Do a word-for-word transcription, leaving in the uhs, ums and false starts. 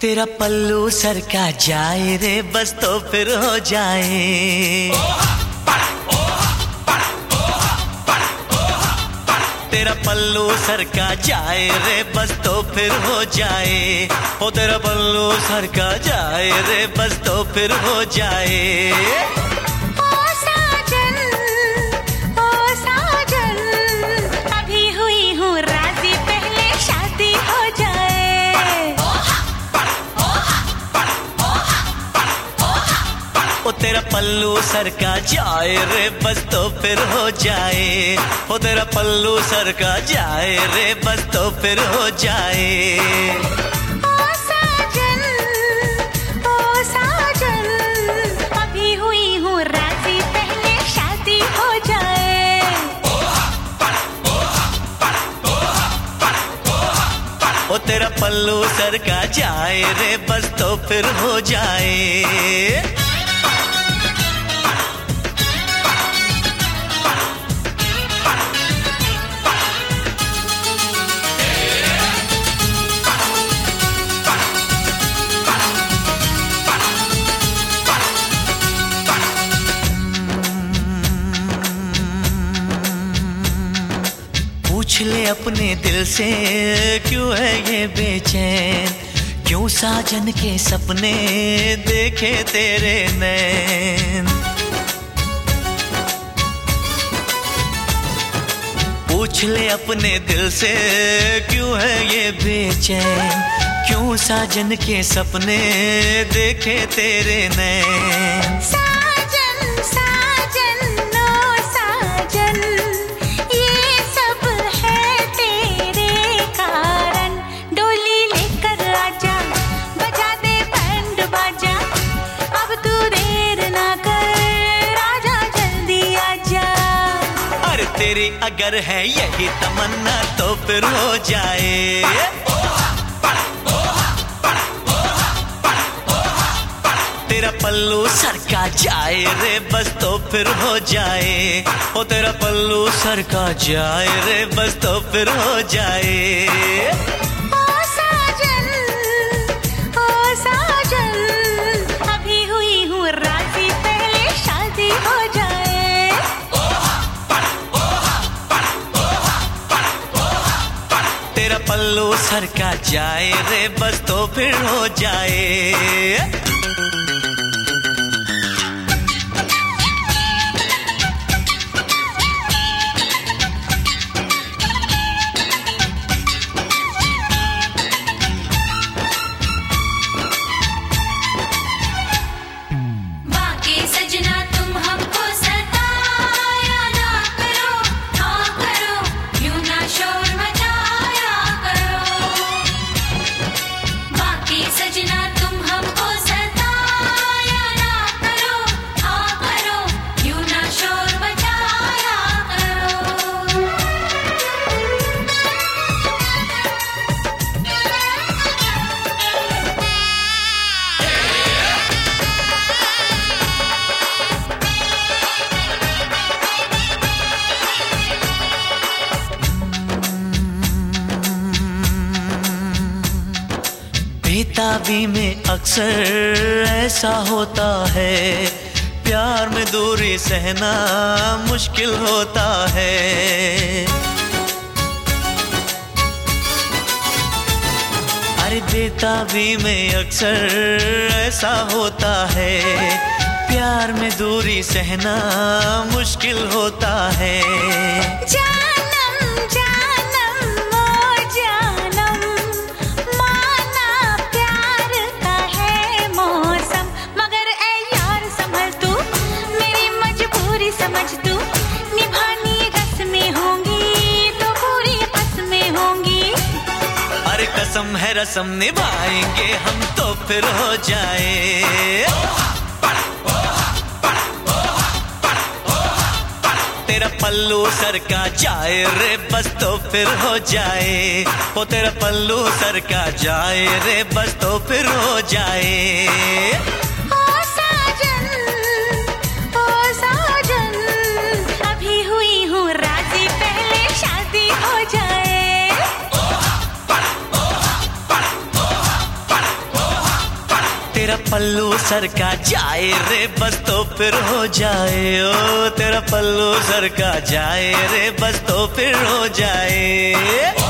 तेरा पल्लू सर का जाए रे बस तो फिर हो जाए। तेरा पल्लू सर का जाए रे बस तो फिर हो जाए। ओ तेरा पल्लू सर का जाए रे बस तो फिर हो जाए। ओ तेरा पल्लू सर का जाए रे बस तो फिर हो जाए। ओ तेरा पल्लू सर का जाए रे बस तो फिर हो जाए। ओ साजन, ओ साजन, अभी हुई हूँ राजी पहले शादी हो जाए। ओ तेरा पल्लू सर का जाए रे बस तो फिर हो जाए। पूछ ले अपने दिल से क्यों है ये बेचैन, क्यों साजन के सपने देखे तेरे नैन। पूछ ले अपने दिल से क्यों है ये बेचैन, क्यों साजन के सपने देखे तेरे नैन। तेरी अगर है यही तमन्ना तो फिर हो जाए। तेरा पल्लू सर का जाए रे बस तो फिर हो जाए। ओ तेरा पल्लू सर का जाए रे बस तो फिर हो जाए। ओ साजन, ओ साजन, अभी हुई हूँ राजी पहले शादी हो जाए। तेरा पल्लू सर का जाए रे बस तो फिर हो जाए। बेताबी में अक्सर ऐसा होता है, प्यार में दूरी सहना मुश्किल होता है। अरे बेताबी में अक्सर ऐसा होता है, प्यार में दूरी सहना मुश्किल होता है। समझ तू निभानी रस्में होंगी तो पूरी कसमें होंगी। अरे कसम है रस्म निभाएंगे हम तो फिर हो जाए। तेरा पल्लू सर का जाए रे बस तो फिर हो जाए। ओ तेरा पल्लू सर का जाए रे बस तो फिर हो जाए। पल्लू सर का जाए रे बस तो फिर हो जाए। ओ तेरा पल्लू सर का जाए रे बस तो फिर हो जाए।